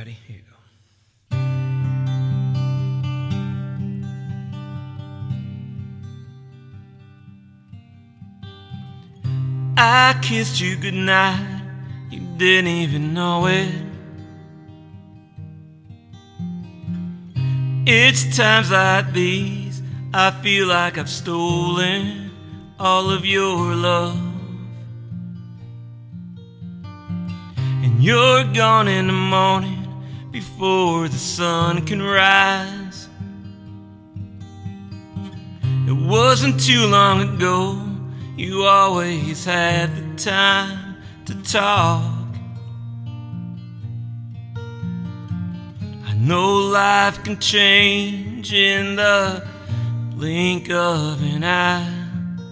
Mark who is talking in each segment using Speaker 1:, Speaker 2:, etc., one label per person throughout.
Speaker 1: Ready? Here you go. I kissed you goodnight, you didn't even know it. It's times like these I feel like I've stolen all of your love. And you're gone in the morning before the sun can rise. It wasn't too long ago, you always had the time to talk. I know life can change in the blink of an eye,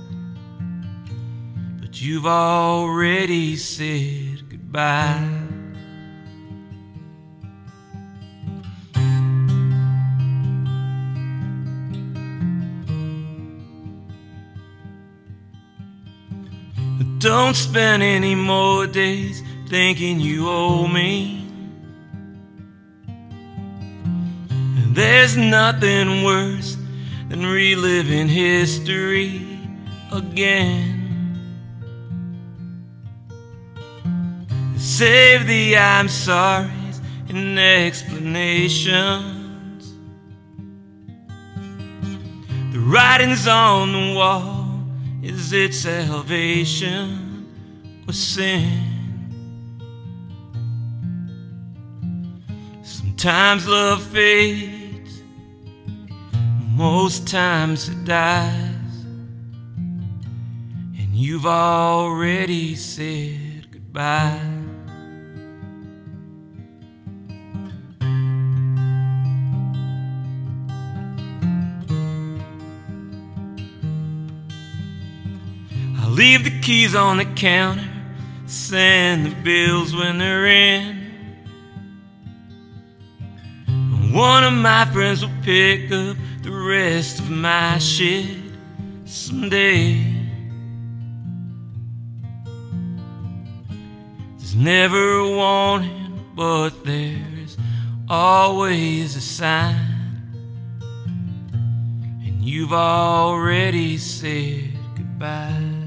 Speaker 1: but you've already said goodbye. Don't spend any more days thinking you owe me. There's nothing worse than reliving history again. Save the I'm sorry's and explanations. The writing's on the wall. Is it salvation or sin? Sometimes love fades, most times it dies, and you've already said goodbye. Leave the keys on the counter, send the bills when they're in. One of my friends will pick up the rest of my shit someday. There's never a warning, but there's always a sign, and you've already said goodbye.